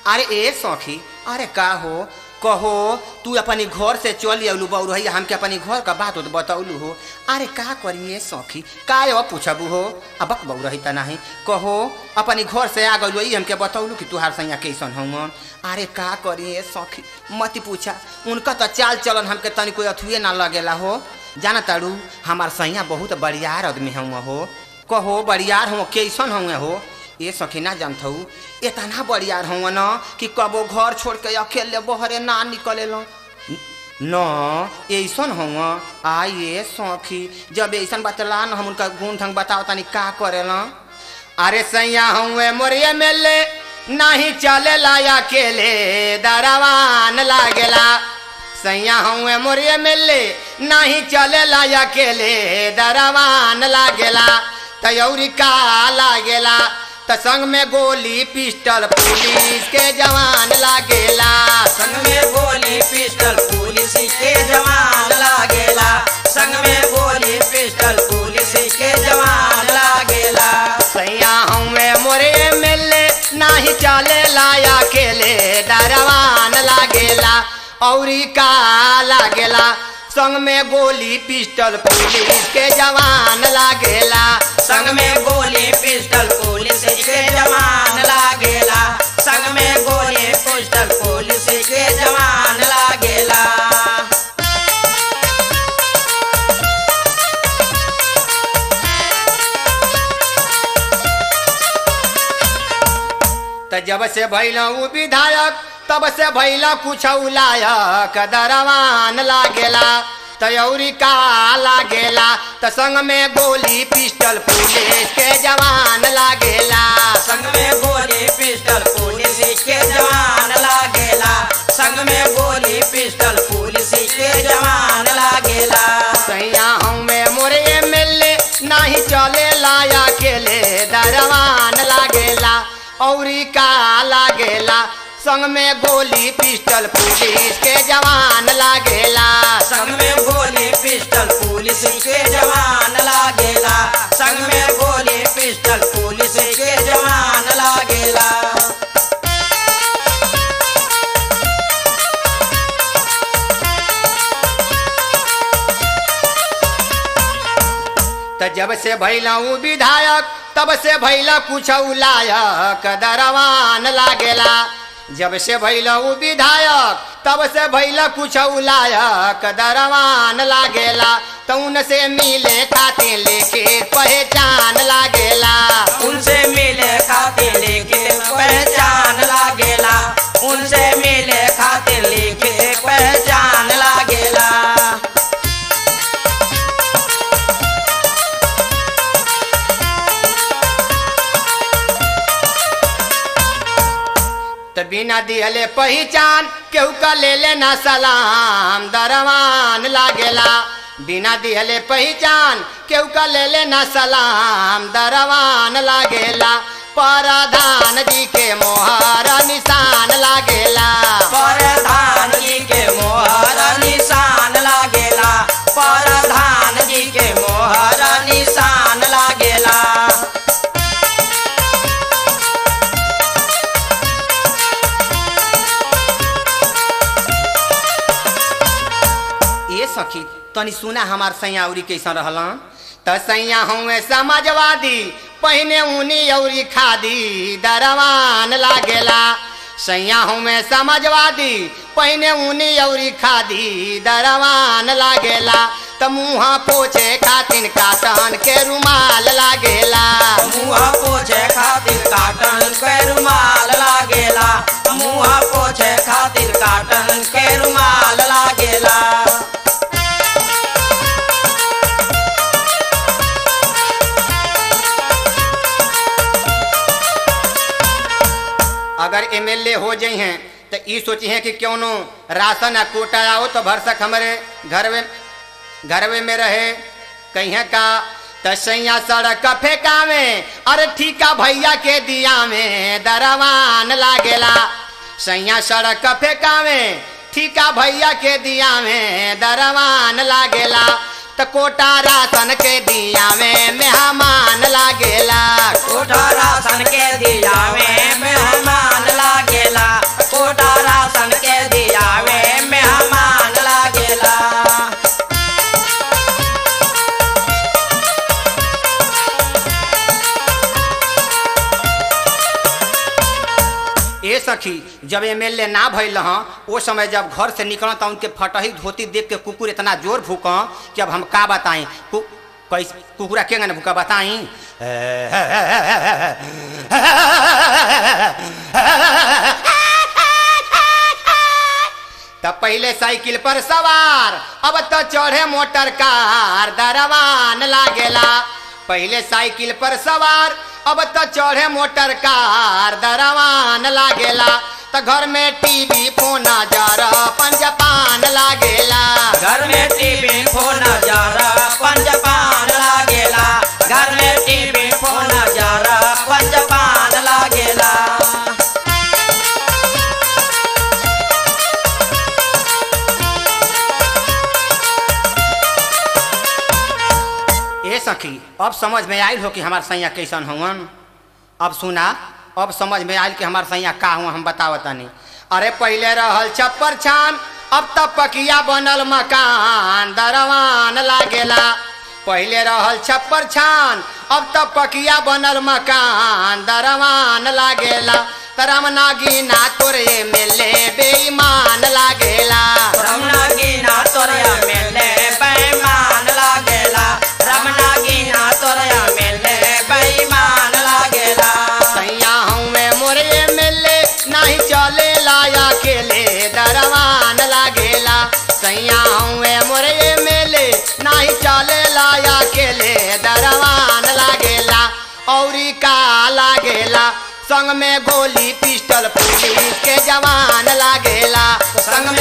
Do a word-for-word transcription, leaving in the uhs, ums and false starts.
अरे ए सखी, अरे का हो कहो, तू अपनी घर से चल अवलू बउरहिया, हमके अपनी घर का बात बतौलू हो। अरे का करिए सखी, का पूछबू हो, अब बउरही त नहीं कहो, अपनी घर से आ गलू हमके बतौलू कि तुहार सैया कैसन हूँ। अरे का करिए सखी, मत पूछा, उनका तो चाल चलन हमके तनी कोई अथुए ना लगेला हो। जाना तारू हमार सैया बहुत बड़ियार आदमी हुआ हो। कहो बड़ियार हो कैसन हुए हो। ये सखी ना जानत हूँ, इतना बड़ियार हुआ न कि कबो घर छोड़ के अकेले बहरे ना निकले लो न, ऐसन हुआ। आइए सखी, जब ऐसन बतला न हम उनका गुण ढंग बताओ तनी का करे लो। अरे सैया हुए मोरिया मेले नहीं चले लाया अकेले दरवान लागेला। सैया हुए मोरिया मेले नहीं चले लाया अकेले दरवान लागेला। तयौरी का लागेला त संग में गोली पिस्टल पुलिस के जवान लागेला। संग में गोली पिस्टल पुलिस के जवान लागेला। संग में गोली पिस्टल पुलिस के जवान लागेला। सैया हमें मोरे मिले नहीं चले लाया अकेले दरवान लागेला। औरी का लागेला संग में गोली पिस्टल पुलिस के जवान लागेला। संग में गोली पिस्टल पुलिस के जवान लागेला। संग में गोली पिस्टल पुलिस के जवान लागेला। त जब से भैला उ विधायक तब से भैला कुछ लायक दरवान लागेला। तयौरी का लागेला त संग में गोली पिस्टल पुलिस के जवान लागेला। संग में गोली पिस्टल पुलिस के जवान लागेला। संग में गोली पिस्टल पुलिस के जवान लागेला। सैया हमें मोरे मिले नहीं चले लाया अकेले दरवान लागेला। औरी का लागेला संग में गोली पिस्टल पुलिस के जवान लागेला। संग में गोली पिस्टल पुलिस के जवान लागेला। संग में गोली पिस्टल पुलिस के जवान लागेला। त जब से भैला उ विधायक तब से भैला कुछ लायक दरवान लागेला। जब से भैला उ विधायक तब से भैला कुछ लायक दरवान लागेला। तो उनसे मिले खातिर लेके पहचान लागेला। उनसे मिले खातिर लेके पहचान लागेला। उनसे मिले खातिर लेके पहचान लागेला। बिना दिहले पहचान केहू का ले लेना सलाम दरवान लागेला। बिना दिहले पहचान केहू का ले लेना सलाम दरवान लागेला। प्रधान जी के मोहर निशान लागेला। प्रधान जी के मोहर निशान लागेला। प्रधान जी के मोहर निशान लागेला। सखी तनी सुना हमार सैया औरी कैसा रहला। त सैया हुए समाजवादी पहने ऊनी औरी खादी दरवान लागेला। सैया हुए समाजवादी पहने ऊनी औरी खादी दरवान लागेला। त मुँह पोछे खातिर काटन के रुमाल लागेला। मुँह पोछे खातिर काटन के रुमाल लागेला। मुँह पोछे खातिर काटन के रुमाल लागेला। अगर एमएलए हो जाए हैं तो ये सोची हैं कि क्यों नो राशन या कोटा आओ तो भरसक हमारे घर में घरवे में रहे कहीं का। तो सैया सड़क फेंका में अरे ठीका भैया के दिया में दरवान लागेला। सैया सड़क फेंका में ठीका भैया के दिया में दरवान लागेला। तो कोटा राशन के दिया में मेहमान लागेला। कोटा राशन के दिया में मेहमान लागेला। ए सखी जब एमएलए ना भइल हँ वो समय जब घर से निकल तो उनके फटही धोती देख के कुकुर इतना जोर भूका कि अब हम का बताएं कु, कैसे कुकुरा के गने भूका बताएं तब पहले साइकिल पर सवार अब तो चढ़े मोटर कार दरवान लागेला पहले साइकिल पर सवार अब तो चढ़े मोटर कार दरवान लागेला तो घर में टीवी फोन जार पंजपान लागेला घर में टीवी फोन जार पंजपान लागेला घर में टीवी फोन जार पंजपान लागेला ए सखी अब समझ में आयल हो कि हमार सैया कैसन हुवन अब सुना अब समझ में आयल कि हमार सैया का हुआ हम बतावतानी अरे पहले रहल छप्पर छान अब तब पकिया बनल मकान दरवान लागेला पहले रहल छप्पर छान अब तब पकिया बनल मकान दरवान लागेला रमनागिना तोरे मिले बेईमान लागेला रमनागिना तोरे मिले बेईमान लागेला रमनागिना तोरे मिले बेईमान लागेला सैया हमें मोरे मिले नहीं चले लाया केले दरवान लागेला सैया हमें मोरे मिले नहीं चले लाया केले दरवान लागेला औरी का लागेला संग में गोली पिस्टल पुलिस के जवान लागेला संग